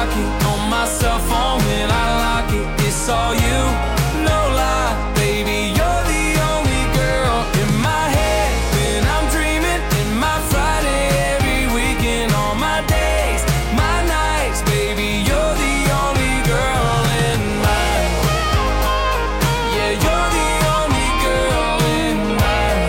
lock it on my cell phone when I lock it. It's all you, no lie, baby. You're the only girl in my head when I'm dreaming. In my Friday, every weekend, all my days, my nights, baby. You're the only girl in mine. Yeah, you're the only girl in mine.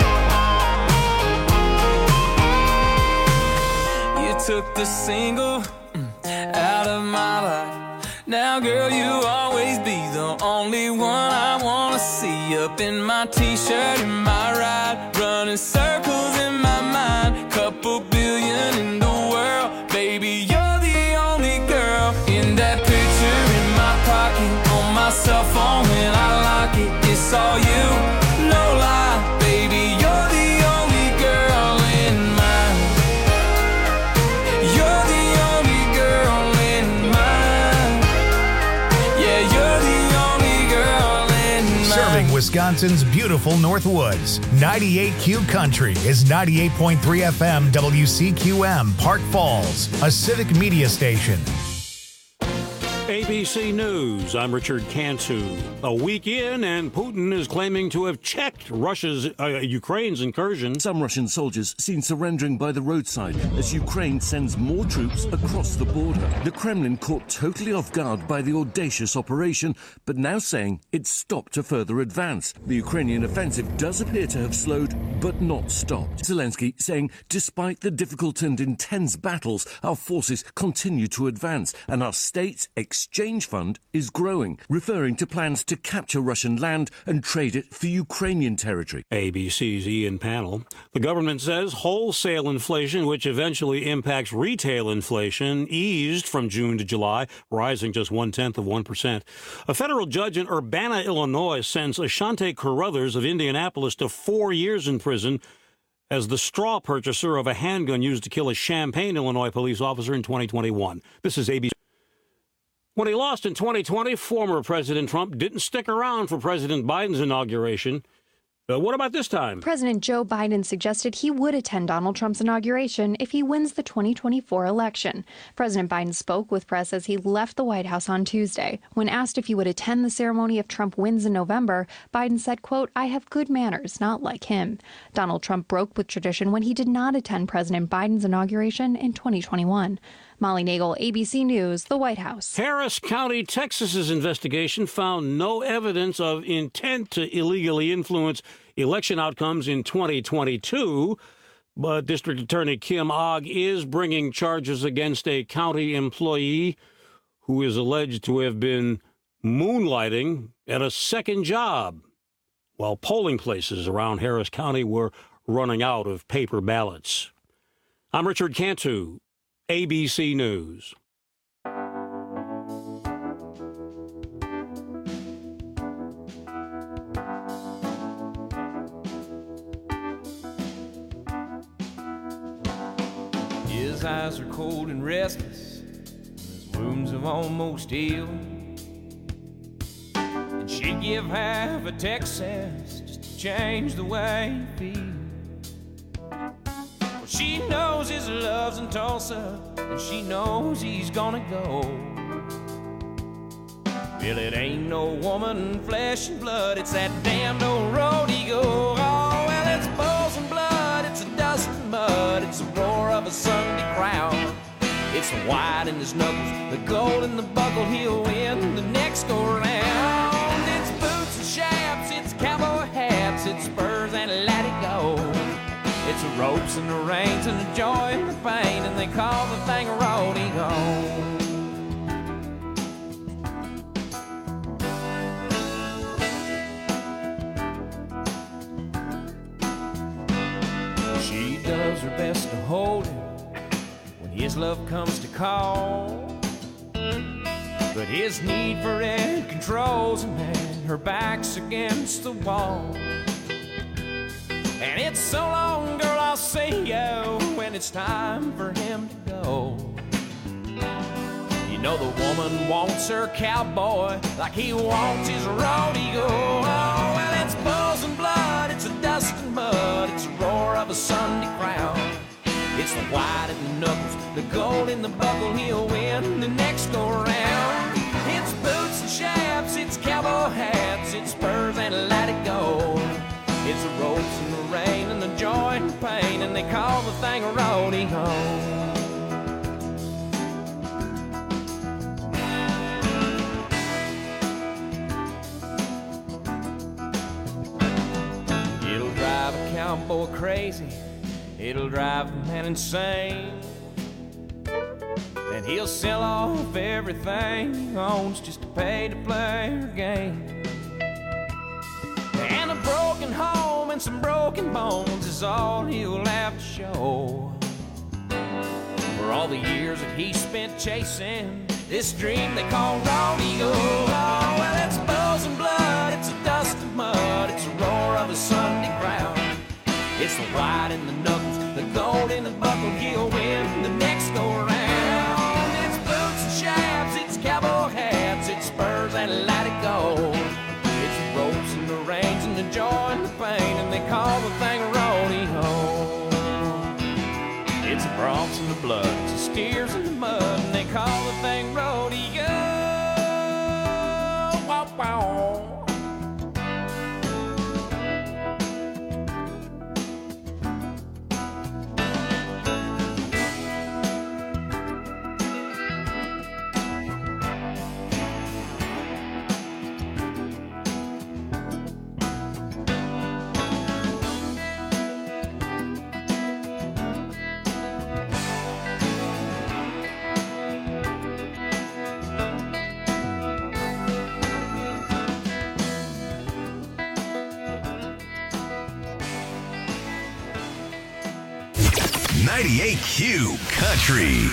You took the single out of my life. Now, girl, you always be the only one I wanna see. Up in my t-shirt, in my ride, running circles in my mind. Couple billion in the world, baby, you're the only girl. In that picture in my pocket, on my cell phone when I lock it. It's all you, no lie, baby, you're the only girl in mine. You're the only girl in mine. Yeah, you're the only girl in mine. Serving Wisconsin's beautiful Northwoods. 98Q Country is 98.3 FM WCQM Park Falls, a civic media station. ABC News, I'm Richard Cantu. A week in, and Putin is claiming to have checked Ukraine's incursion. Some Russian soldiers seen surrendering by the roadside as Ukraine sends more troops across the border. The Kremlin caught totally off guard by the audacious operation, but now saying it's stopped a further advance. The Ukrainian offensive does appear to have slowed, but not stopped. Zelensky saying, despite the difficult and intense battles, our forces continue to advance, and our state's exchange fund is growing, referring to plans to capture Russian land and trade it for Ukrainian territory. ABC's Ian Pannell. The government says wholesale inflation, which eventually impacts retail inflation, eased from June to July, rising just 0.1%. A federal judge in Urbana, Illinois, sentenced Ashante Carruthers of Indianapolis to 4 years in prison as the straw purchaser of a handgun used to kill a Champaign, Illinois police officer in 2021. This is ABC. When he lost in 2020, former President Trump didn't stick around for President Biden's inauguration. What about this time? President Joe Biden suggested he would attend Donald Trump's inauguration if he wins the 2024 election. President Biden spoke with press as he left the White House on Tuesday. When asked if he would attend the ceremony if Trump wins in November, Biden said, quote, "I have good manners, not like him." Donald Trump broke with tradition when he did not attend President Biden's inauguration in 2021. Molly Nagel, ABC News, the White House. Harris County, Texas's investigation found no evidence of intent to illegally influence election outcomes in 2022, but District Attorney Kim Ogg is bringing charges against a county employee who is alleged to have been moonlighting at a second job while polling places around Harris County were running out of paper ballots. I'm Richard Cantu, ABC News. His eyes are cold and restless, his wounds have almost healed. And she'd give half a Texas just to change the way he feels. She knows his love's in Tulsa, and she knows he's gonna go. Well, it ain't no woman, flesh and blood, it's that damned old rodeo. Oh, well, it's bulls and blood, it's a dust and mud, it's the roar of a Sunday crowd. It's the white in his knuckles, the gold in the buckle, he'll win the next go-round. It's boots and chaps, it's cowboy hats, it's spurs and let it go. It's the ropes and the reins and the joy and the pain, and they call the thing a rodeo. She does her best to hold him when his love comes to call, but his need for it controls him, and her back's against the wall. And it's so long, girl, I'll see you when it's time for him to go. You know the woman wants her cowboy like he wants his rodeo. Oh, well, it's bulls and blood, it's a dust and mud, it's the roar of a Sunday crowd. It's the white in the knuckles, the gold in the buckle, he'll win the next cowboy crazy, it'll drive a man insane. And he'll sell off everything he owns just to pay to play her game. And a broken home and some broken bones is all he'll have to show for all the years that he spent chasing this dream they call rodeo. Oh, well, it's buzz and blood, it's a dust and mud, it's a roar of a Sunday crowd. It's the white in the knuckles, the gold in the buckle, he'll win the next go round. It's boots and chaps, it's cowboy hats, it's spurs and light of gold. It's the ropes and the reins and the joy and the pain, and they call the thing rodeo. It's the broncs and the blood, it's the steers and the mud, and they call the thing rodeo. Wow, wow. 98Q Country.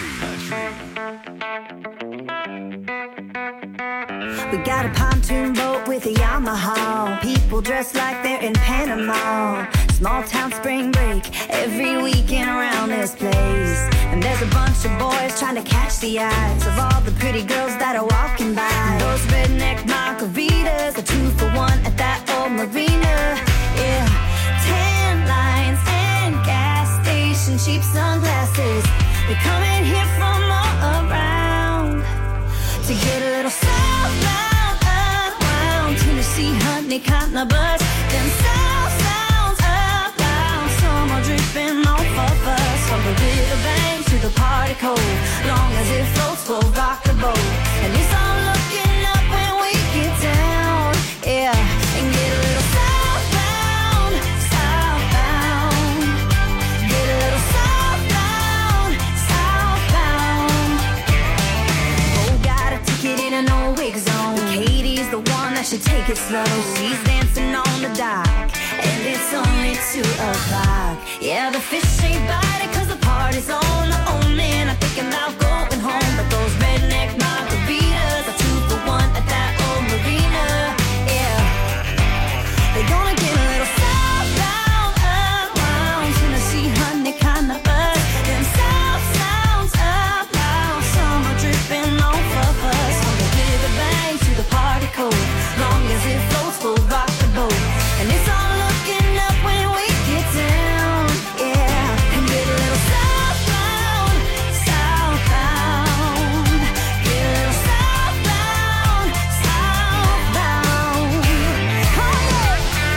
We got a pontoon boat with a Yamaha. People dressed like they're in Panama. Small town spring break every weekend around this place. And there's a bunch of boys trying to catch the eyes of all the pretty girls that are walking by. And those redneck margaritas are 2 for 1 at that old marina. Yeah, tan lines and gas station cheap sunglasses. They're coming here from all around to get a little southbound, unwound. Tennessee, honey, cotton, a buzz. Them south sounds up loud. Some are dripping off of us. From the riverbank to the party cove. Long as it floats, we'll rock the boat. And it's all looking up when we get down. Yeah, and get a little southbound, southbound. Get a little southbound, southbound. Oh, got a ticket in an old wig zone. Katie's the one that should take it slow. She's dancing on the dock, and it's only 2 o'clock. Yeah, the fish ain't biting 'cause the party's on. Oh man, I'm thinking about going home. But those redneck margaritas are 2 for 1 at that old marina. Yeah, they're gonna get a little southbound, unwound. Tennessee, honey, kind of buzz. Them south sounds up loud. Some are dripping off of us. From the riverbank to the party cove. Long as it floats, we'll rock the boat. And it's all looking up when we get down. Yeah, and get a little southbound, southbound. Get a little southbound, southbound. Oh, yeah.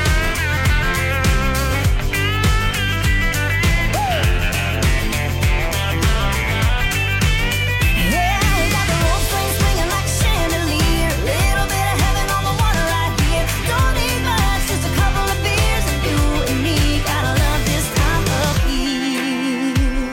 Yeah, we got the whole thing swinging like a chandelier. Little bit of heaven on the water right here. Don't need much, just a couple of beers, and you and me gotta love this time of year.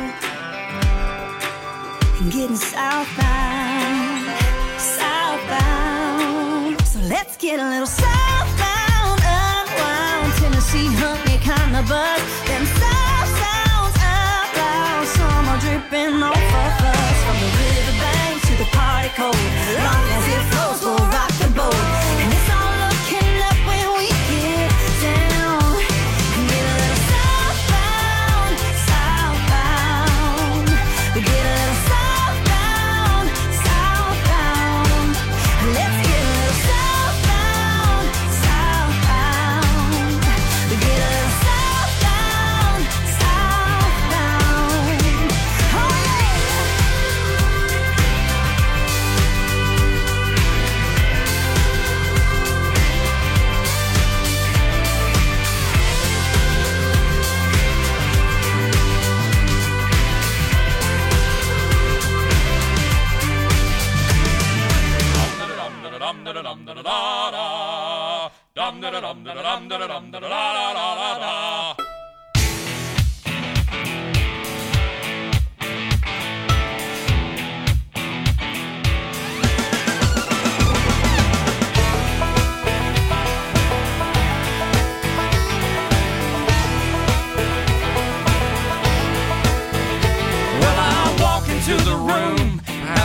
And getting southbound, southbound. So let's get a little southbound, unwound. Tennessee, honey, kind of buzz. Them south sounds up loud. Some are dripping off of us. From the riverbank to the party cove. Long as it flows, we'll rock the boat. And it's all looking up when we get down. And get a little southbound, southbound. We get a little southbound, southbound. Let's get a little southbound, southbound. We get a little southbound, southbound. Oh yeah.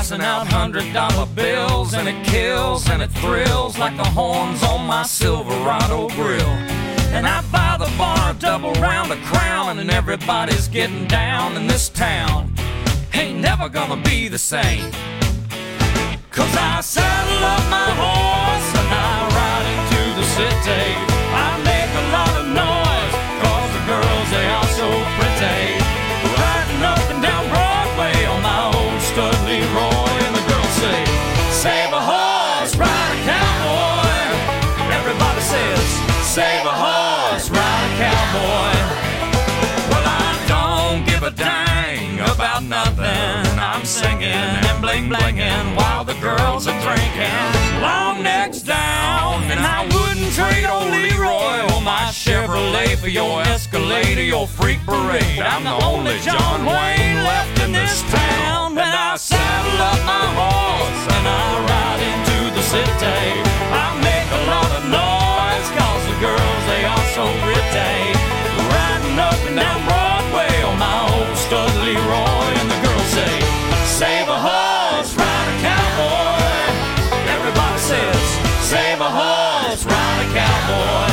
passing out $100 bills, and it kills and it thrills like the horns on my Silverado grill. And I buy the bar a double round of Crown, and everybody's getting down in this town. Ain't never gonna be the same. 'Cause I saddle up my horse and I ride into the city. I make a lot of noise, 'cause the girls, they are so pretty. Riding up and down Broadway on my old stud Leroy, and the girls say, save a horse, ride a cowboy. Everybody says, save a horse, ride a cowboy. Well, I don't give a dang about nothing. I'm singing and bling-blinging while the girls are drinking. Long necks down, and I wouldn't trade old Leroy or my Chevrolet for your Escalade or your freak parade. I'm the only John Wayne left in this town. And I saddle up my horse and I ride into the city. I make a lot of noise, 'cause the girls, they are so pretty. Riding up and down Broadway on my old stud Leroy, and the girls say, save a horse, ride a cowboy. Everybody says, save a horse, ride a cowboy.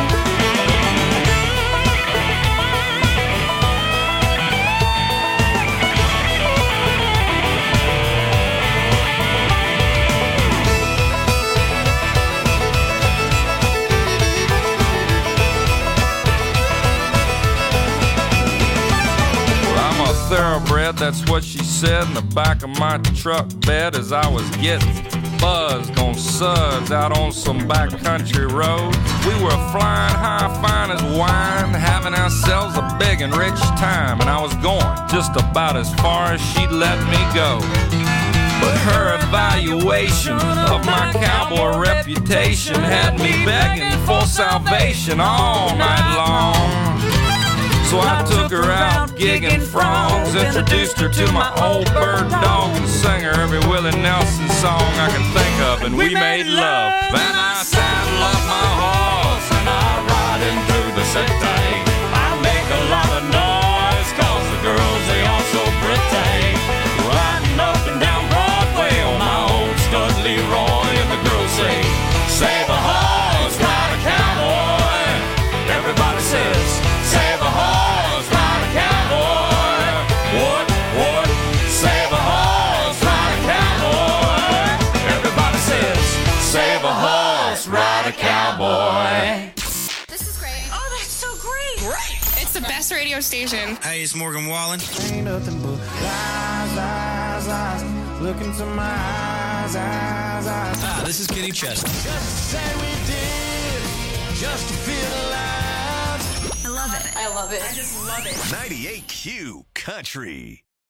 Thoroughbred, that's what she said in the back of my truck bed as I was getting buzzed on suds out on some backcountry road. We were flying high, fine as wine, having ourselves a big and rich time, and I was going just about as far as she'd let me go. But her evaluation of my cowboy reputation had me begging for salvation all night long. So I took her out gigging frogs, introduced her to my old bird dog, and sang her every Willie Nelson song I could think of, and we made love. And I saddle up my horse and I ride in through the city. I make a lot of noise, 'cause the girls, they are so pretty. Riding up and down Broadway on my old stud Leroy, and the girls say, save a horse, ride a cowboy. Everybody says, save a horse, ride a cowboy. What? Save a horse, ride a cowboy. Everybody says, save a horse, ride a cowboy. This is great. Oh, that's so great. Great. It's the best radio station. Hey, it's Morgan Wallen. Ain't nothing but lies. Look into my eyes. This is Kenny Chesney. Just to say we did, just to feel alive. I love it. I love it. I just love it. 98Q Country.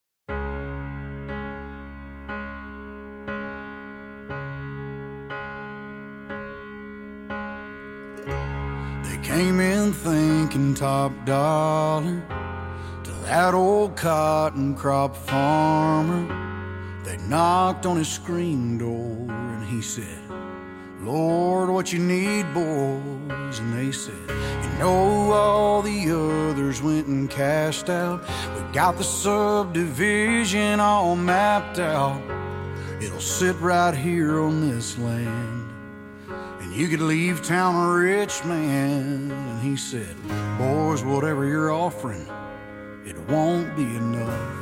They came in thinking top dollar to that old cotton crop farmer. They knocked on his screen door and he said, Lord, what you need, boys? And they said, you know, all the others went and cashed out. We got the subdivision all mapped out. It'll sit right here on this land, and you could leave town a rich man. And he said, boys, whatever you're offering, it won't be enough.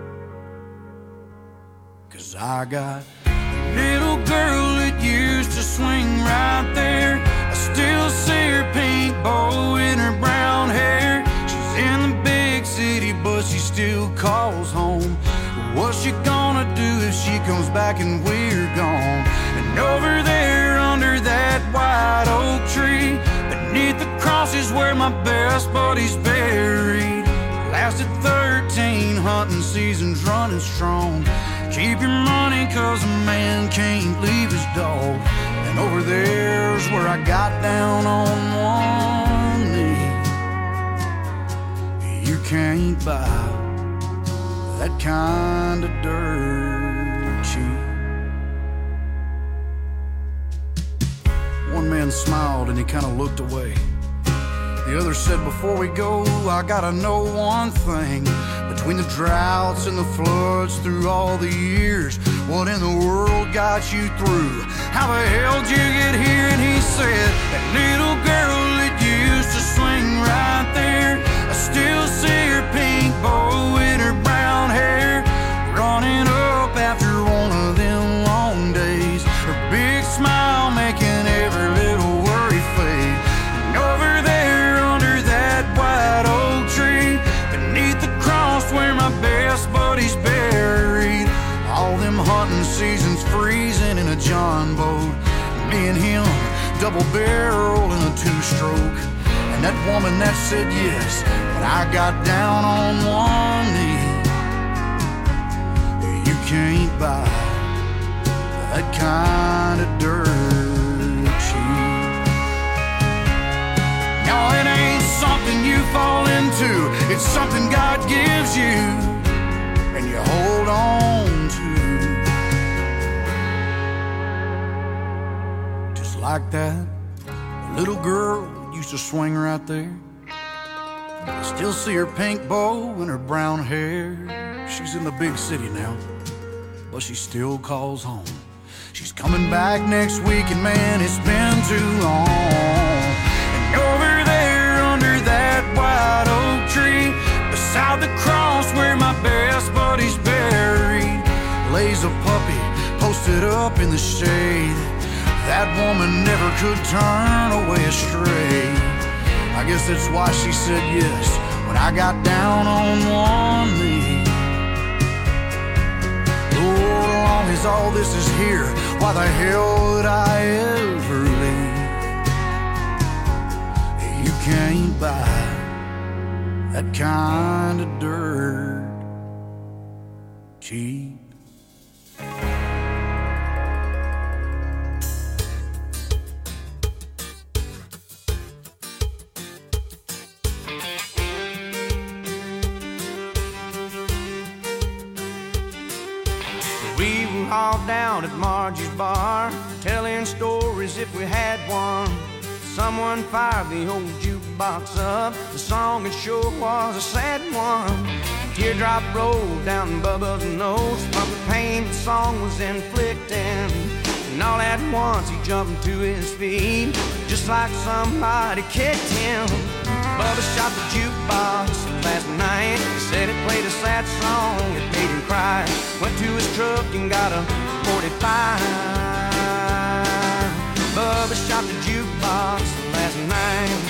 'Cause I got a little girl that used to swing right there. I still see her pink bow in her brown hair. She's in the big city, but she still calls home. What's she gonna do if she comes back and we're gone? And over there under that white oak tree, beneath the cross is where my best buddy's buried. Lasted 13 hunting seasons running strong. Keep your money, 'cause a man can't leave his dog. And over there's where I got down on one knee. You can't buy that kind of dirt cheap. One man smiled and he kind of looked away. The other said, before we go, I gotta know one thing. Between the droughts and the floods through all the years, what in the world got you through? How the hell did you get here? And he said, that little girl that used to swing right there, I still see her pink bow in her brown hair, running up after one of them long days, her big smile making every little worry fade. And over there under that white oak tree, beneath the cross where my best buddy's buried, all them hunting seasons freezing in a John boat, me and him double barrel in a two-stroke. And that woman that said yes, but I got down on one knee. You can't buy that kind of dirt cheap. No, it ain't something you fall into, it's something God gives you and you hold on to. Just like that little girl used to swing right there. I still see her pink bow and her brown hair. She's in the big city now, but she still calls home. She's coming back next week, and man, it's been too long. And over there under that white oak tree, beside the cross where my best buddy's buried, lays a puppy posted up in the shade. That woman never could turn away astray. I guess that's why she said yes when I got down on one knee. Lord, as long as all this is here, why the hell would I ever leave? You can't buy that kind of dirt cheap. We were all down at Margie's bar, telling stories if we had one. Someone fired the old jukebox up. The song it sure was a sad one. A teardrop rolled down Bubba's nose from the pain the song was inflicting. And all at once he jumped to his feet, just like somebody kicked him. Bubba shot the jukebox last night. He said it played a sad song, it made him cry. Went to his truck and got a 45. Bubba shot the jukebox last night.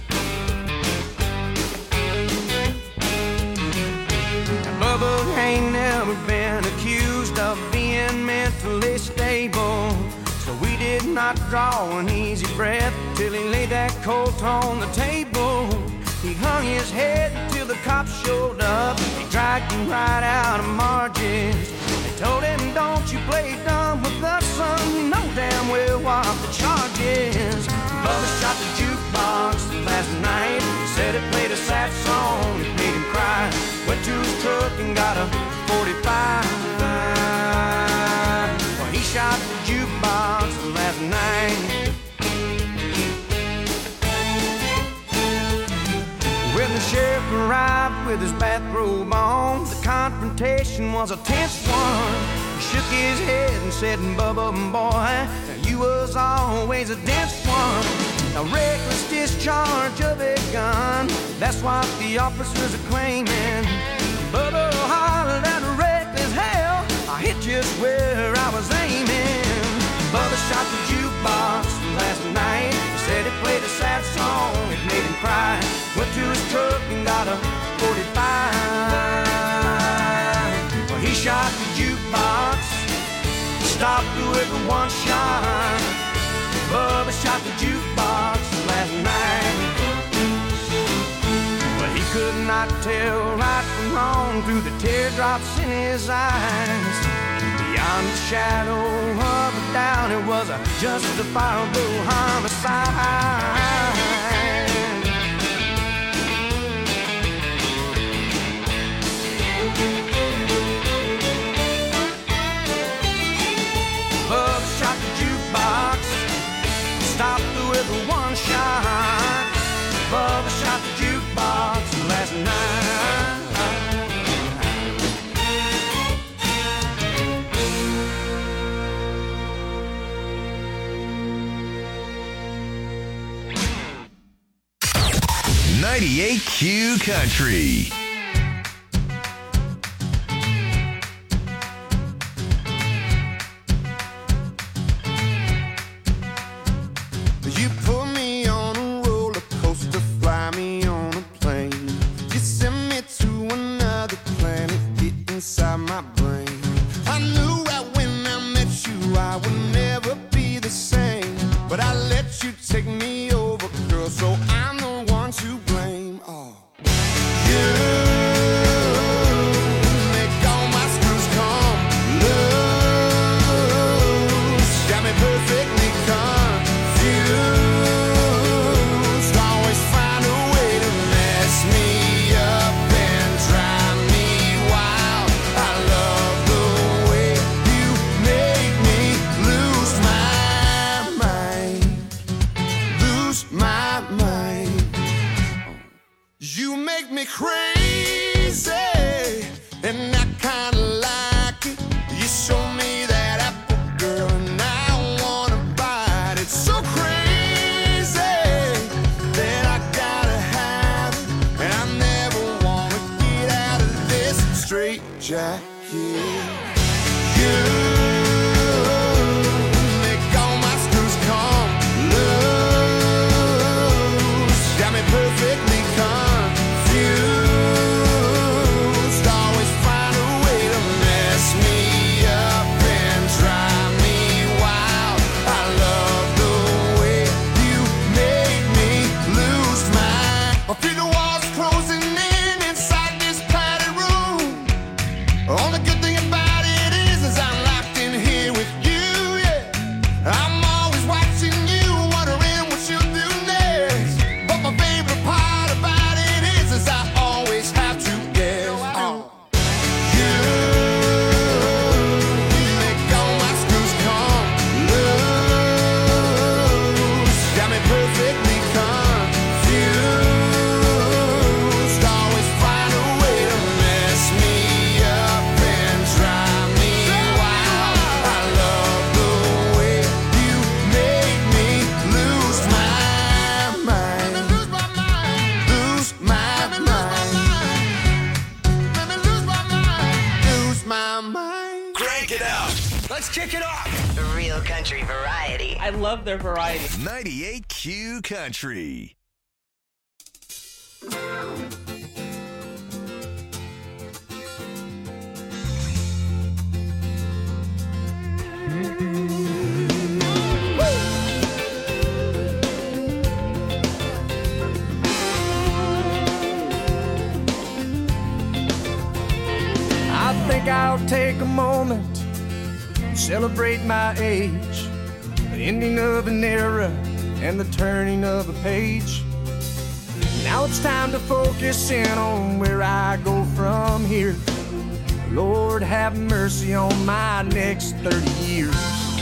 Bubba ain't never been accused of being mentally stable, so we did not draw an easy breath till he laid that coat on the table. He hung his head till the cops showed up. They dragged him right out of Margie's. They told him, don't you play dumb with us, son. You know damn well what the charge is. Bubba shot the jukebox last night. He said it played a sad song, it made him cry. Went to his truck and got a 45. Well, he shot the jukebox last night. When the sheriff arrived with his bathrobe on, the confrontation was a tense one. He shook his head and said, Bubba, boy, you was always a dense one. A reckless discharge of a gun, that's what the officers are claiming. Bubba hollered at reckless hell, I hit just where I was aiming. Bubba shot the jukebox last night. He said it played a sad song, it made him cry. Went to his truck and got a 45. Well, he shot the jukebox, stopped with one shot. Bubba shot the jukebox last night. Well, he could not tell right from wrong through the teardrops in his eyes. Beyond the shadow of a doubt, it was a justifiable homicide. Bubba shot the jukebox, stopped with one shot. Bubba shot the jukebox last night. 98Q Country. You put me on a roller coaster, fly me on a plane. You send me to another planet, get inside my brain. I knew right when I met you I would never be the same, but I let you take me over, girl, so I'm the one to blame. Oh, you make all my screws come loose, got me perfectly confused, always find a way to mess me up and drive me wild. I love the way you make me lose my mind, lose my mind. You make me crazy, and I kinda like it. You show me that apple, girl, and I wanna bite it. So crazy that I gotta have it, and I never wanna get out of this straight jacket. You make all my screws come loose, got me perfectly confused, always find a way to mess me up and drive me wild. I love the way you make me lose my. I feel the walls closing in inside this padded room. Only good thing about it is I'm locked in here with you, yeah. I'm always watching you, wondering what you'll do next. But my favorite part about it is I always have to guess. Oh, you make all my screws come loose, got me perfectly confused, always find a way to mess me up and drive me wild. I love the way you make me lose my mind, lose my mind, lose my mind, lose my mind. Crank it up. Let's kick it off. Real country variety. I love their variety. 98Q Country. I think I'll take a moment and celebrate my age, the ending of an era and the turning of a page. Now it's time to focus in on where I go from here. Lord, have mercy on my next 30 years.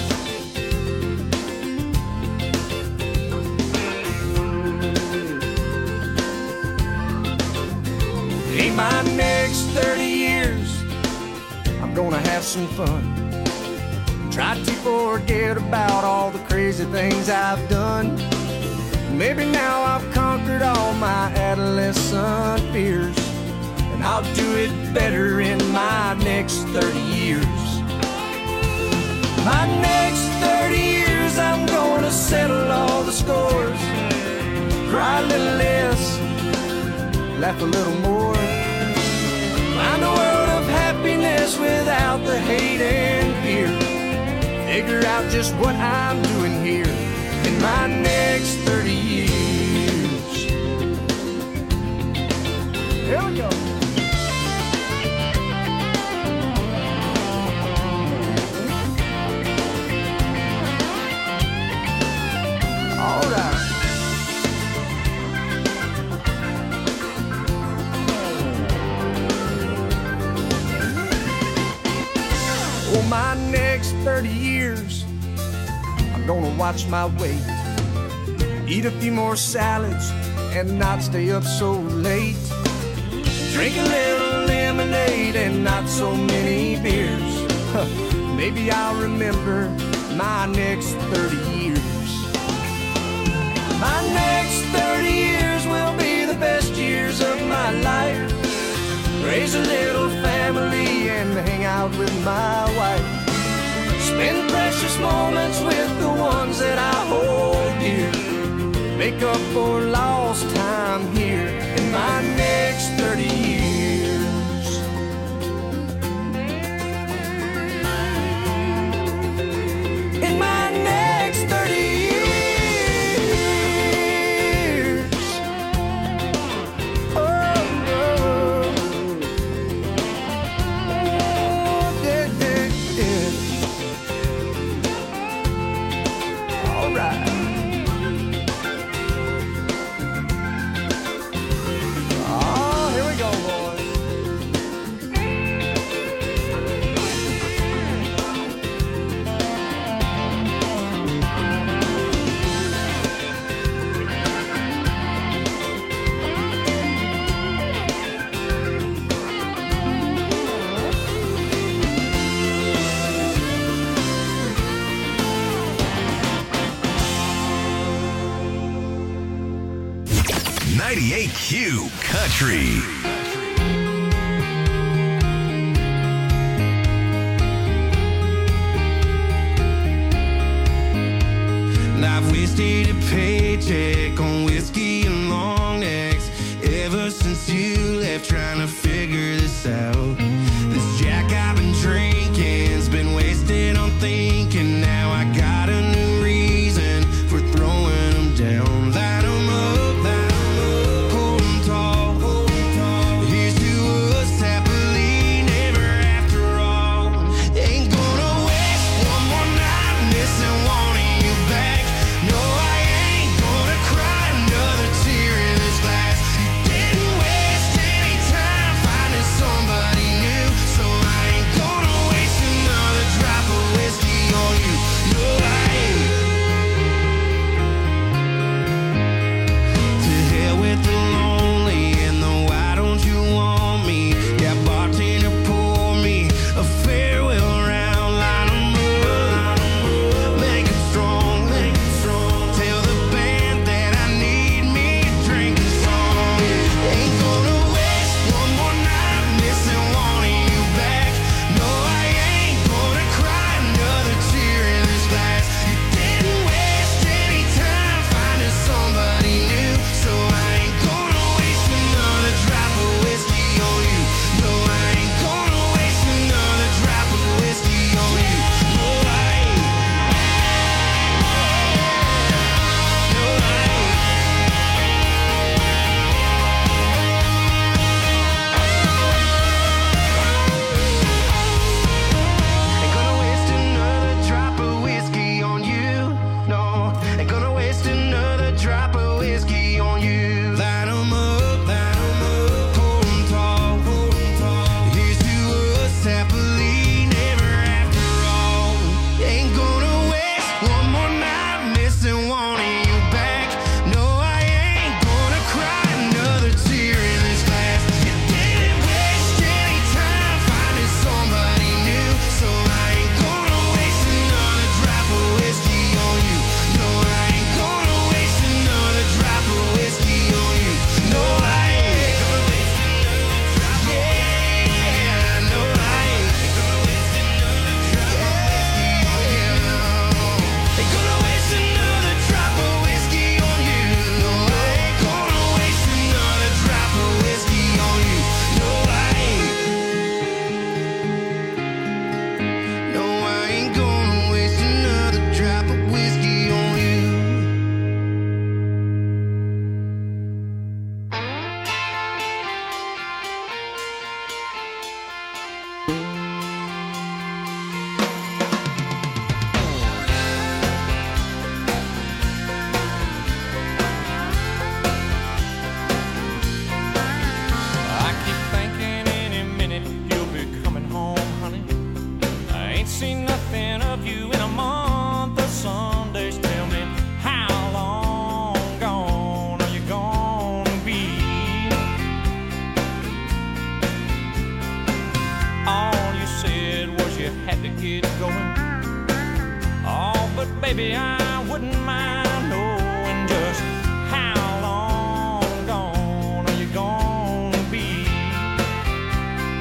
In my next 30 years, I'm gonna have some fun. Try to forget about all the crazy things I've done. Maybe now I've conquered all my adolescent fears, and I'll do it better in my next 30 years. My next 30 years, I'm gonna settle all the scores, cry a little less, laugh a little more, find a world of happiness without the hate and fear, figure out just what I'm doing here in my next 30 years. Here we go. All right. For my next 30 years, I'm gonna watch my weight, eat a few more salads and not stay up so late, drink a little lemonade and not so many beers. Maybe I'll remember my next 30 years. My next 30 years will be the best a little family and hang out with my wife. Spend precious moments with the ones that I hold dear. Make up for lost time here in my next 30 years. In my next 30 years. Oh, oh. Oh, yeah, yeah, yeah. All right. Q Country. I've wasted a paycheck on whiskey and long necks ever since you left, trying to figure this out. This Jack I've been drinking's been wasted on thinking. Now I got a new reason for throwing them down. Light 'em up, hold 'em tall. Here's to us happily never after all. Ain't gonna waste one more night missing wanting you back. No, I ain't gonna cry another tear in this glass. Didn't waste any time finding somebody new, so I ain't gonna waste another drop of whiskey on you. No, I ain't. To hell with the lonely and the why don't you want me? Yeah, bartender, pour me a farewell round. Line 'em up, make it strong. Tell the band that I need me a drinking song. Ain't gonna waste one more night missing wanting you back. No, I ain't gonna cry another tear in this glass. You didn't waste any time finding somebody new, so I ain't gonna waste another drop of whiskey on you. No, I ain't gonna waste another drop of whiskey on you. No, I ain't. No, I ain't. Ain't gonna waste another drop of whiskey on you. No, ain't gonna waste another drop of whiskey on you. Light 'em up, hold 'em tall. Here's to us happily never after all. Ain't gonna waste one more night missing wanting you back. No, I ain't gonna cry another tear in this glass. You didn't waste any time finding somebody new, so I ain't gonna waste another drop of whiskey on you. No, I ain't gonna waste another drop of whiskey on you. No, I ain't gonna waste another drop of yeah, no, I ain't gonna waste another drop of whiskey on you. Ain't gonna waste another drop of whiskey on you. No, I ain't gonna waste another drop of whiskey on you. No, I ain't. No, I ain't gonna waste another drop of whiskey on you. I keep thinking any minute you'll be coming home, honey. I ain't seen nothing of you in a month of Sundays. Tell me, how long gone are you gonna be? All you said was you had to get going. Oh, but baby, I wouldn't mind knowing just how long gone are you gonna be?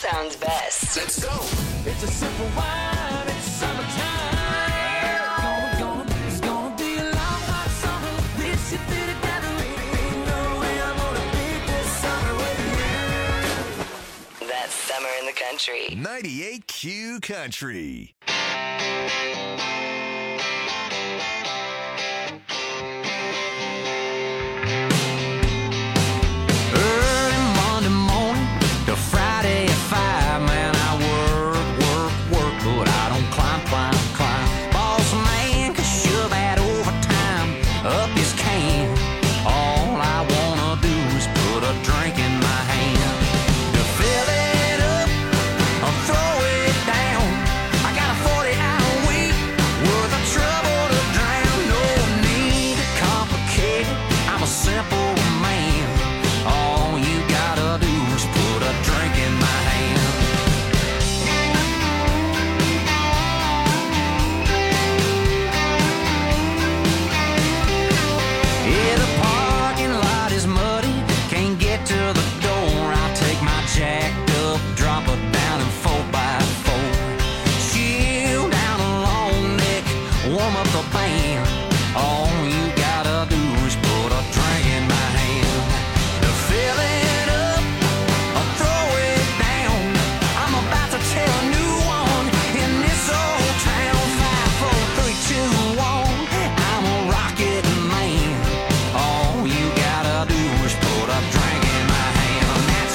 sounds best. Let's go. It's a simple wine, it's summertime. It's gonna be a long, hot summer. We should be together. Ain't no way I'm gonna beat this summer with you. That's Summer in the Country. 98Q Country. Early Monday morning to Friday at 5, man, I work, but I don't climb. Boss man can shove that overtime up his can. All I wanna do is put a drink in my hand. To fill it up or throw it down. I got a 40-hour week worth of trouble to drown. No need to complicate it, I'm a simple man. All you gotta do is put a drink in my hand. Yeah, the parking lot is muddy, can't get to the door. I take my jacked up, drop it down in 4x4. Chill down a long neck, warm up the band. All you gotta do is put a drink in my hand. To fill it up or throw it down. I'm about to tell a new one in this old town. 5, 4, 3, 2, 1. I'm a rocket man. All you gotta do is put a drink in my hand. That's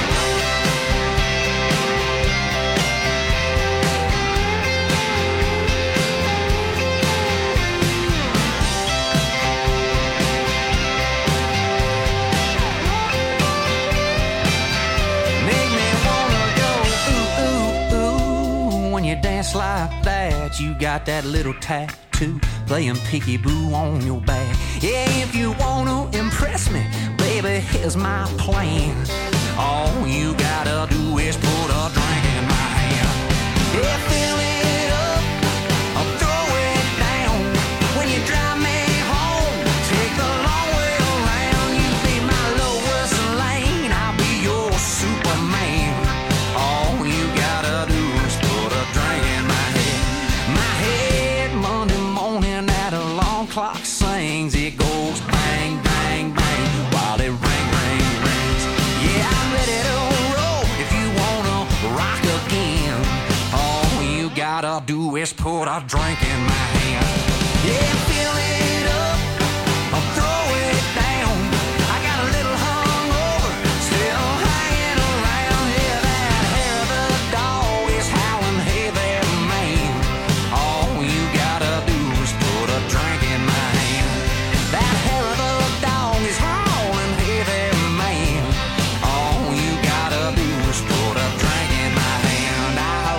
make me wanna go ooh, ooh, ooh. When you dance like that, you got that little tattoo playing peekaboo on your back. Yeah, if you wanna impress me, baby, here's my plan. All you gotta do is put a drink in my hand. Yeah, fill it up or throw it down. When you drive me home, take the long way around. You be my lowest lane, I'll be your Superman. All you gotta do is put a drink in my head. My head Monday morning at alarm clock sings. It goes bang, bang, bang while it rings. Yeah, I'm ready to roll if you wanna rock again. All you gotta do is put a drink in my hand. Yeah, fill it up or throw it down. I got a little hungover, still hanging around. Yeah, that hair of the dog is howling, hey there, man. All you gotta do is put a drink in my hand. That hair of the dog is howling, hey there, man. All you gotta do is put a drink in my hand.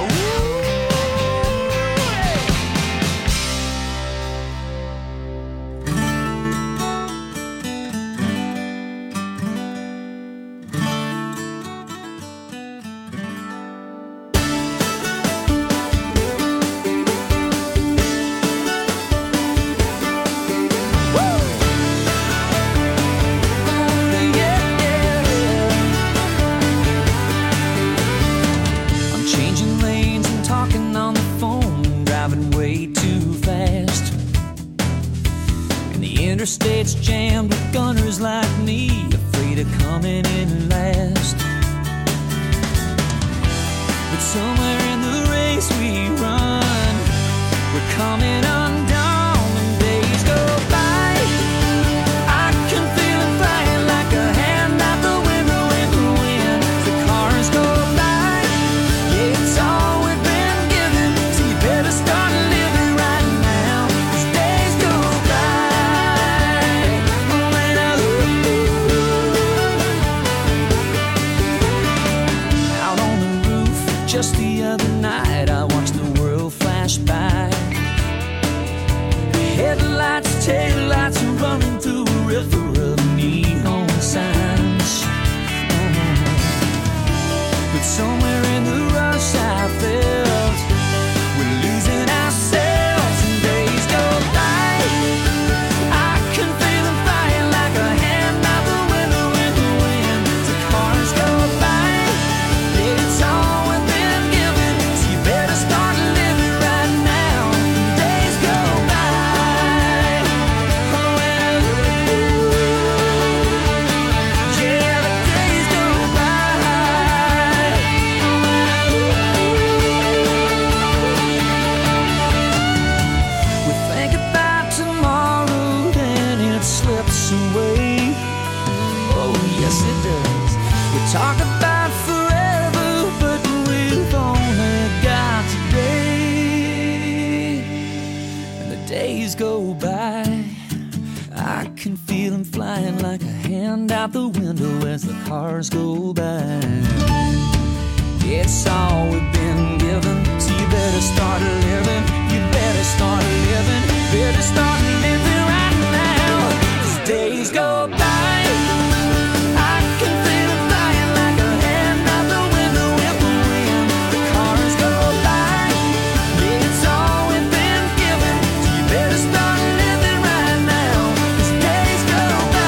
I'm changing lanes and talking on the phone, driving way too fast. And the interstate's jammed with gunners like me, afraid of coming in last. But somewhere in the race we run, we're coming undone when days go by. I can feel it flying like a hand out the window in the wind. The cars go by, yeah, it's all we've been given, so you better start living right now, 'cause days go by. When I out on the roof just the other night, I watched the world flash by. Headlights, taillights are running through a river of neon signs. But somewhere in the rush I felt we're losing ourselves and days go by. I can feel them flying like a hand out the window in the wind. The cars go by, yeah, it's all Talk about forever, but we've only got today. And the days go by, I can feel them flying like a hand out the window as the cars go by. It's all we've been given, so you better start living. You better start living. Better start living right now. As days go by, I can feel it flying like a hand out the window with the wind. The cars go by, it's all we've been given, so you better start living right now. As days go by,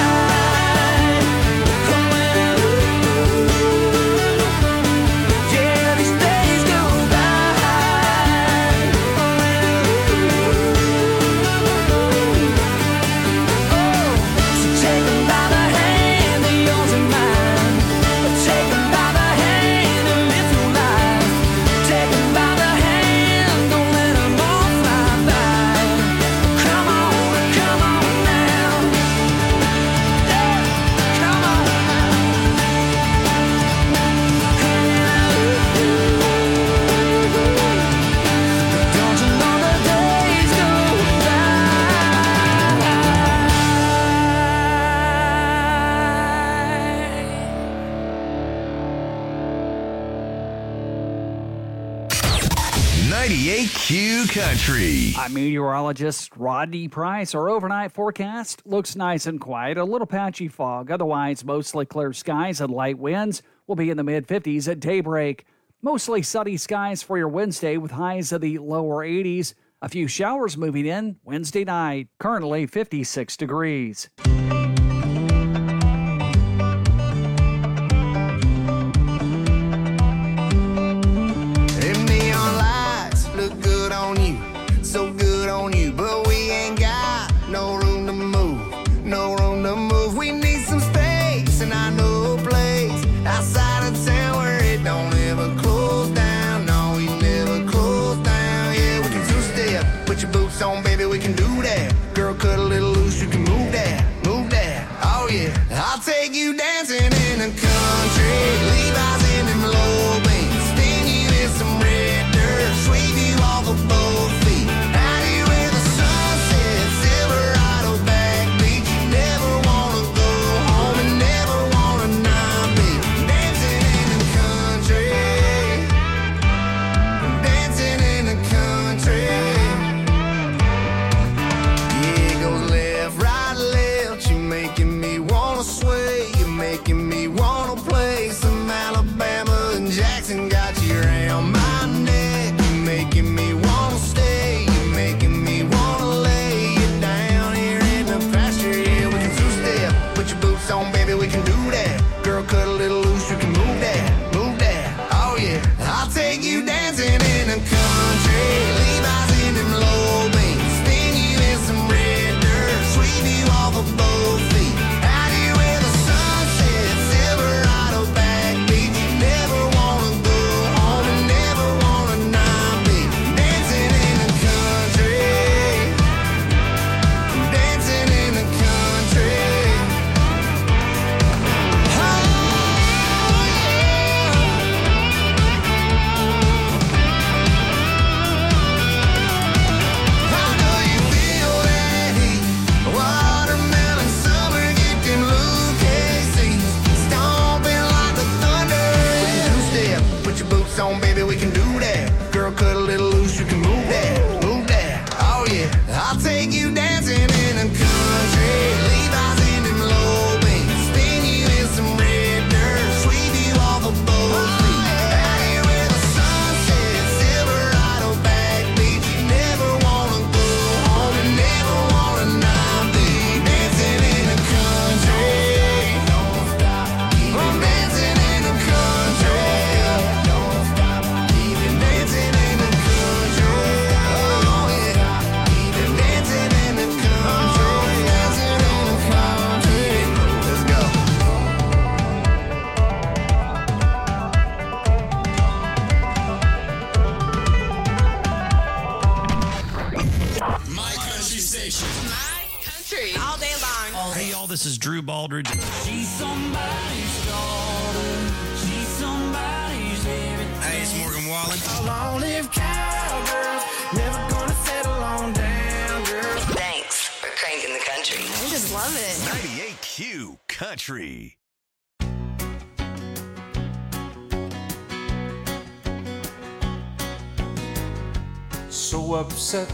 yeah, these days go by. So take 'em by the hand, they're yours and mine. Take 'em by the hand and live your life. Take 'em by the hand, don't let 'em all fly by. Come on now. Yeah, come on now. Don't you know the days go by? 98Q Country. I'm meteorologist Rodney Price. Our overnight forecast looks nice and quiet. A little patchy fog. Otherwise, mostly clear skies and light winds will be in the mid-50s at daybreak. Mostly sunny skies for your Wednesday with highs of the lower 80s. A few showers moving in Wednesday night. Currently 56 degrees. Them neon lights look good on you, so good on you, but we ain't got no room to move, no room to move. We need some space, and I know a place outside of town where it don't ever close down. No, we never close down. Yeah, we can two-step, put your boots on, baby, we can do that. Girl, cut a little loose, you can move that, move that. Oh yeah, I'll take you dancing in the country, Levi's in them low beams, spin you in some red dirt, sweep you off of both feet. Out here where the sun sets, Silverado backbeat. You never wanna go home and never wanna not be dancing in the country, dancing in the country. Yeah, it goes left, right, left. You're making me wanna sway. You're making me wanna play some Alabama and Jackson. Got you around my neck. You're making me wanna stay. You're making me wanna lay you down here in the pasture. Yeah, we can two-step. Put your boots on, baby, we can do that. Girl, cut a little loose, you can move that, move that. Oh yeah, I'll take you dancing in the country. Levi's in them low beams, spin you in some red dirt, sweep you off of both feet. Out here where the sun sets, Silverado backbeat. You never wanna go home and never wanna not be dancing in the country, dancing in the country. Oh yeah. I know you feel that heat. Watermelon summer, get them Lucchese stomping like the thunder. We can two-step, put your boots on, baby, we can do that. Girl, cut a little loose, you can move that, move that. Oh yeah, I'll take you dancing in the country. Levi's in them low beams, spin you in some red dirt, sweep you off of both feet. Out here where the sun sets, Silverado backbeat. You never wanna go home and never wanna not be dancing in the country. Don't stop, keep dancing in the country. Don't stop, keep dancing in the country. Oh yeah, keep dancing in the country, dancing in the country. Let's go. My country station. My country. All day long. Hey, y'all, this is Drew Baldridge. She's somebody's daughter. Hey, it's Morgan Wallen. Long live cowgirls, never gonna settle on down, girl. Thanks for cranking the country. I just love it. 98Q Country. So upset,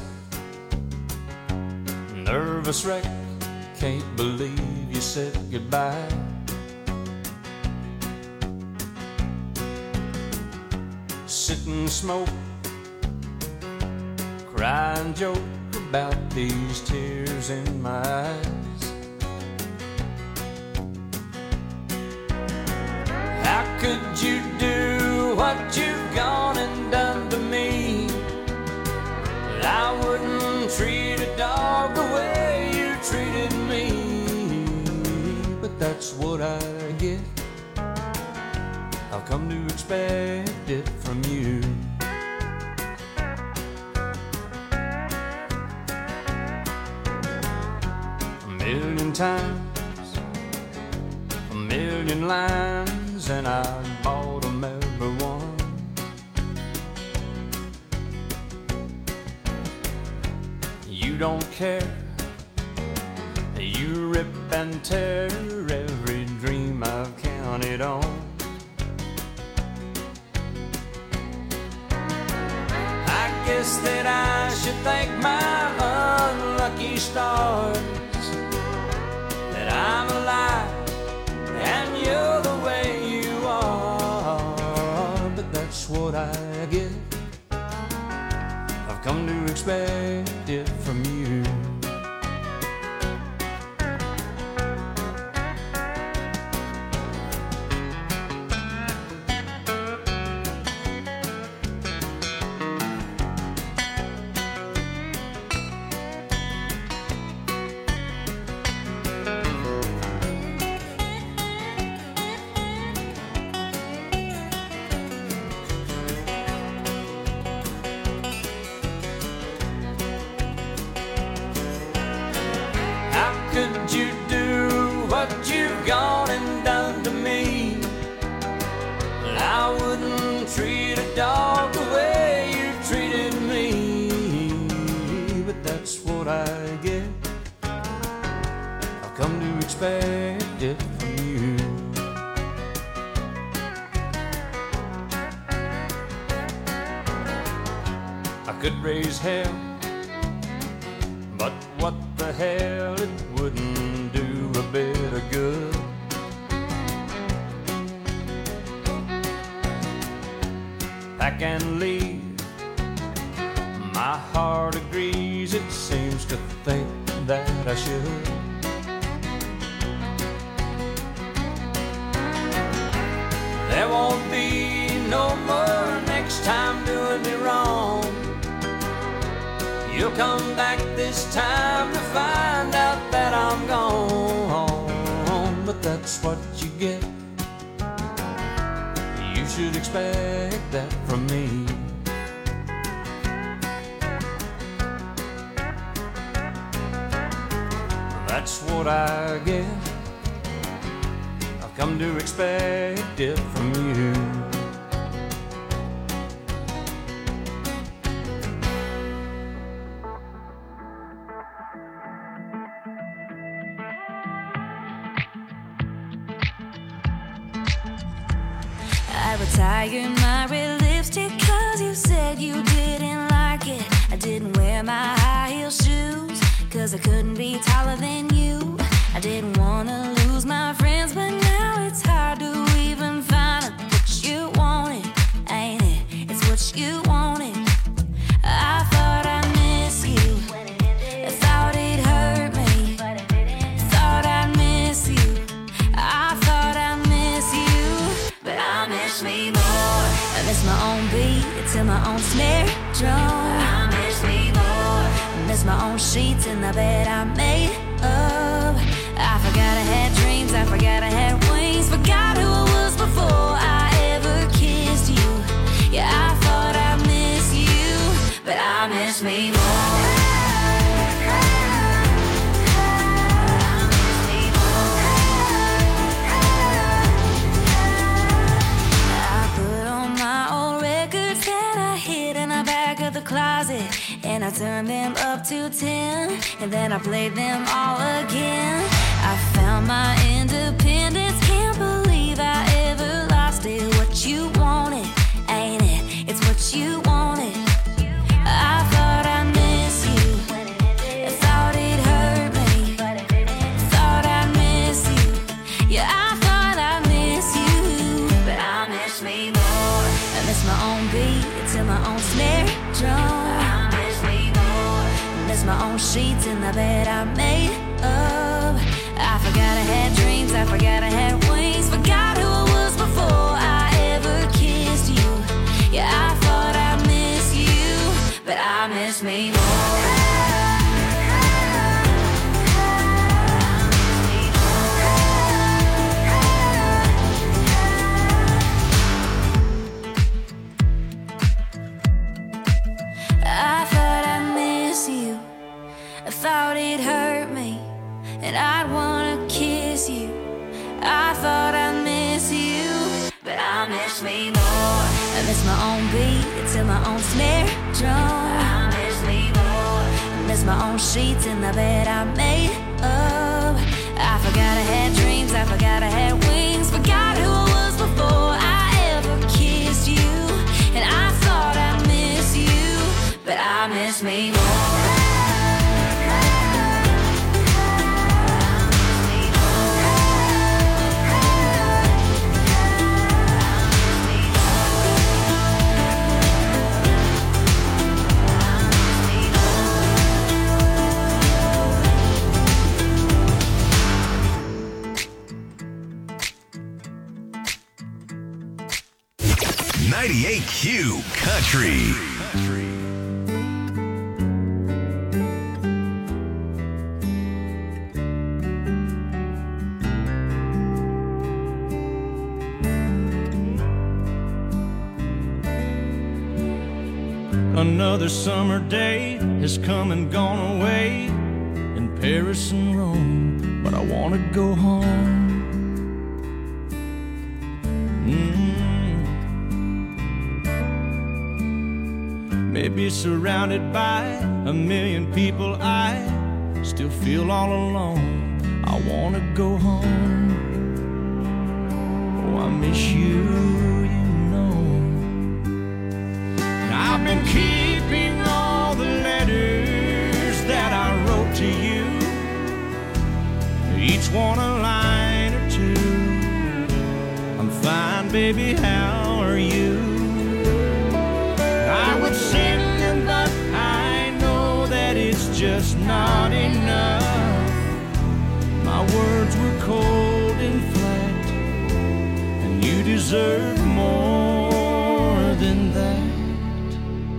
nervous wreck, can't believe you said goodbye. Sit and smoke, cry and joke about these tears in my eyes. How could you do what you've gone and done to me? I wouldn't treat a dog the way you treated me. But that's what I get. I've come to expect it from you. A million times, a million lines, and I bought them every one. You don't care, you rip and tear every dream I've counted on. I guess that I should thank my unlucky stars that I'm alive and you're the way you are. But that's what I get. I've come to expect it from you. Could you do what you've gone and done to me? I wouldn't treat a dog the way you treated me. But that's what I get. I've come to expect it from you. I could raise hell, but what the hell, it wouldn't do a bit of good. Pack and leave, my heart agrees, it seems to think that I should. There won't be no more next time doing me wrong. You'll come back this time to find out that I'm gone. But that's what you get. You should expect that from me. That's what I get. I've come to expect it from you. I retired my red lipstick cause you said you didn't like it. I didn't wear my high heel shoes cause I couldn't be taller than you. I didn't wanna lose my friends, but now it's hard to even find what you wanted, ain't it? It's what you wanted. I thought I'd miss you, I thought it hurt me, thought I'd miss you, I thought I'd miss you, but I miss me more. I miss my own beat to my own snare drum. I miss me more. I miss my own sheets in the bed I made up. I forgot I had dreams, I forgot I had wings, forgot who I was before I ever kissed you. Yeah, I thought I miss you, but I miss me more. I put on my old red turned them up to 10, and then I played them all again. I found my independence, can't believe I ever lost it. What you wanted, ain't it? It's what you wanted. I thought I miss you, I thought it hurt me, thought I miss you. Yeah, I thought I miss you, but I miss me more. I miss my own beat to my own snare drum. I miss me more. I miss my own sheets in the bed I made up. I forgot I had dreams, I forgot I had wings, forgot who I was before I ever kissed you. Yeah, I thought I miss you, but I miss me more. I thought I miss you, I thought it hurt me, and I'd wanna kiss you. I thought I miss you, but I miss me more. I miss my own beat to my own snare drum. I miss me more. I miss my own sheets in the bed I made up. I forgot I had dreams, I forgot I had wings, forgot who I was before I ever kissed you. And I thought I miss you, but I miss me more. Q Country. Another summer day has come and gone away in Paris and Rome, but I want to go home. Maybe surrounded by a million people, I still feel all alone. I want to go home. Oh, I miss you, you know. And I've been keeping all the letters that I wrote to you, each one a line or two. I'm fine, baby, how are you? I would sing them, but I know that it's just not enough. My words were cold and flat, and you deserve more than that.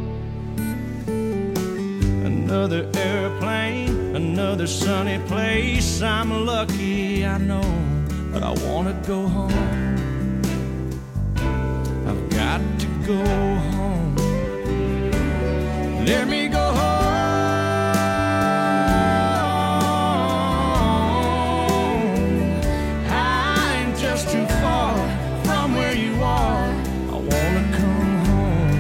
Another airplane, another sunny place. I'm lucky, I know, but I want to go home. I've got to go home. Let me go home. I'm just too far from where you are. I wanna come home.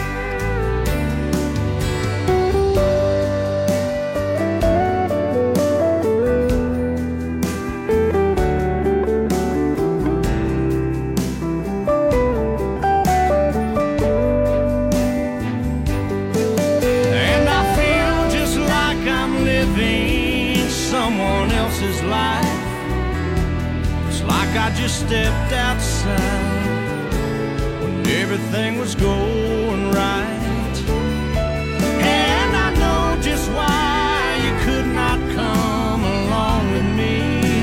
I just stepped outside when everything was going right, and I know just why you could not come along with me.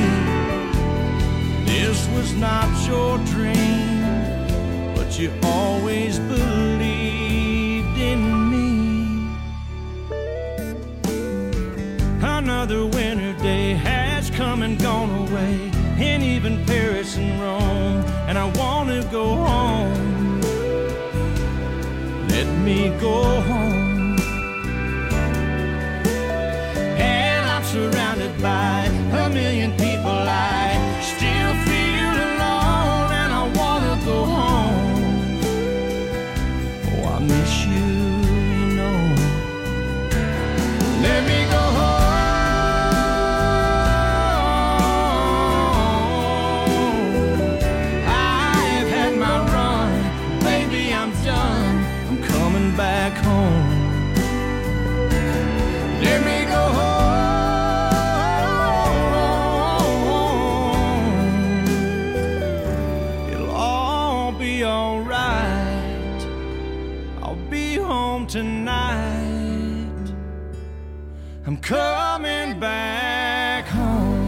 This was not your dream, but you always believed in me. Another winter day has come and gone away, and even Paris and Rome, and I want to go home. Let me go home. And I'm surrounded by a million people. I still feel alone, and I want to go home. Oh, I miss you, you know. going back home.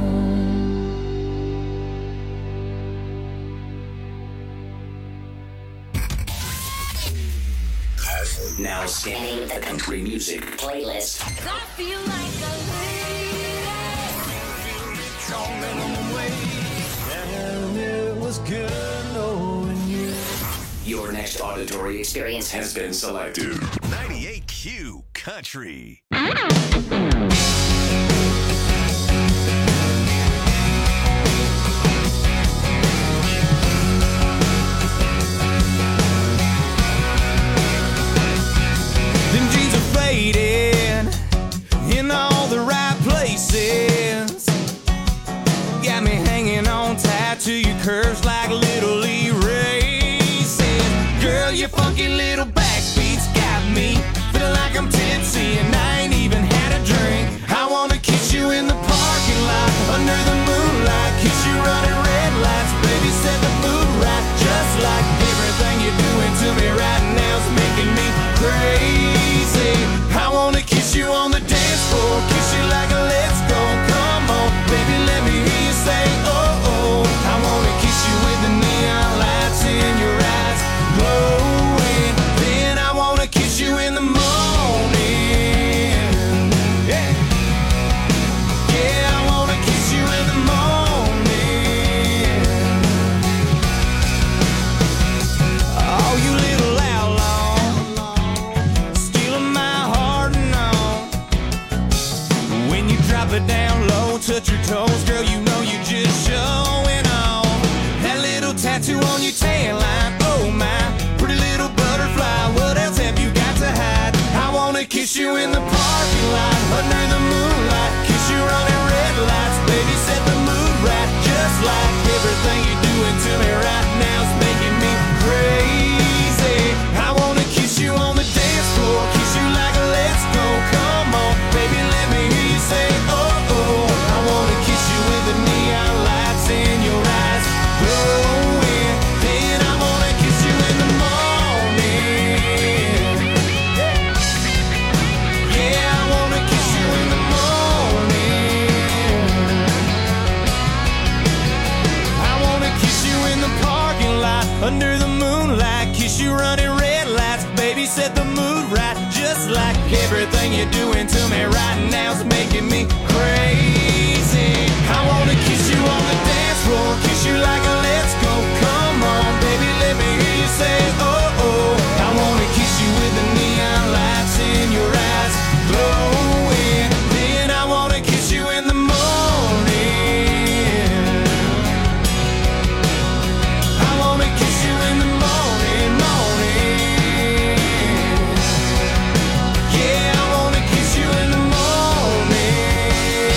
Now scanning the country music playlist. I feel like a lady. It was good knowing you. Your next auditory experience has been selected. 98Q Country. Them jeans are faded in all the right places. Got me hanging on tight to your curves like little erases. Girl, your funky little backbeats got me feeling like I'm tipsy and I ain't even had a drink. I wanna kiss you in the parking lot under the moonlight, kiss you running red lights, baby, set the mood right. Just like everything you're doing to me right now's making me crazy. I wanna kiss you on the dance floor, kiss you like a let's go. Come on, baby, let me hear you say oh oh. I wanna kiss you with the neon lights in your eyes glowing. Then I wanna kiss you in the morning. Yeah, yeah, I wanna kiss you in the morning. Oh, you little outlaw, stealing my heart and all. When you drop it down low, touch your toes, girl, you know you just showing off. That little tattoo on your tan line, oh my, pretty little butterfly, what else have you got to hide? I wanna kiss you in the parking lot, under the moonlight, kiss you running red lights, baby, set the mood right. Just like everything you're doing to me right now's making me crazy. I wanna kiss you on the dance floor, kiss you like a let's go. Come on, baby, let me hear you say oh oh. I wanna kiss you with the neon lights in your eyes glowing. Then I wanna kiss you in the morning. Yeah, I wanna kiss you in the morning. I wanna kiss you in the parking lot under the moonlight, kiss you running red lights, baby, set the mood right. Just like everything you're doing to me right now's making me crazy. I wanna kiss you on the dance floor, kiss you like a let's go. Come on, baby, let me hear you say oh oh. I wanna kiss you with the neon lights in your eyes glowing. Then I wanna kiss you in the morning. I wanna kiss you in the morning, morning. Yeah, I wanna kiss you in the morning.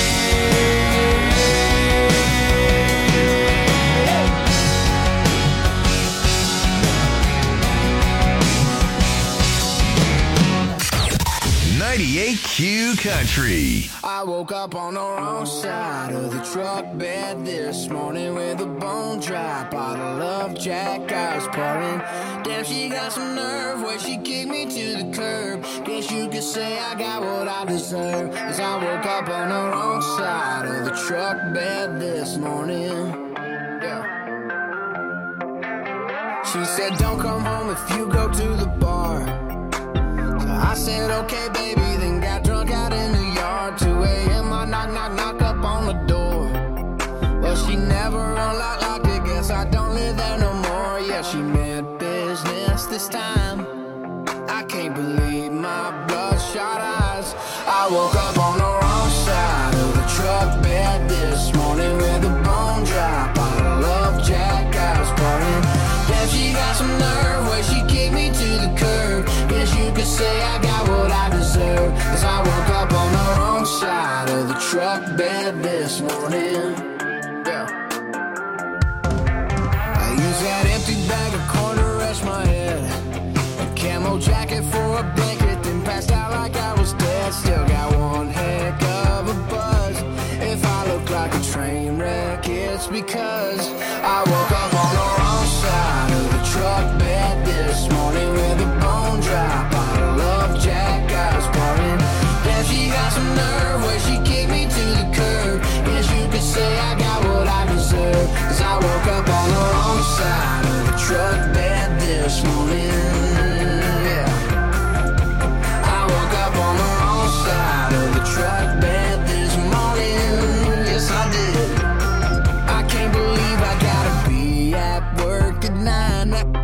98Q Country. I woke up on the wrong side of the truck bed this morning with a bone dry bottle of Jack I was pouring. Damn, she got some nerve where she kicked me to the curb. Guess you could say I got what I deserve, 'cause I woke up on the wrong side of the truck bed this morning. Yeah. She said don't come home if you go to the bar. So I said okay baby, then got drunk out in the yard. 2 a.m. I knock knock knock up on the door. Well, she never unlocked it, guess I don't live there no more. Yeah, she meant business this time. I can't believe my bloodshot eyes. I woke up on the wrong side of the truck bed this morning with a bone dry bottle of Jack I was pouring. Damn, she got some nerve where she kicked me to the curb. Guess you could say I got what I deserve, 'cause I woke up on the wrong side of the truck bed this morning. Yeah. I used that empty bag of corn to rest my head, a camo jacket for a blanket, then passed out like I was dead. Still got one heck of a buzz. If I look like a train wreck, it's because I woke up on the wrong side of the truck bed this morning with a bone dry bottle of Jack I was pouring. Damn, she got some nerve where she kicked me side.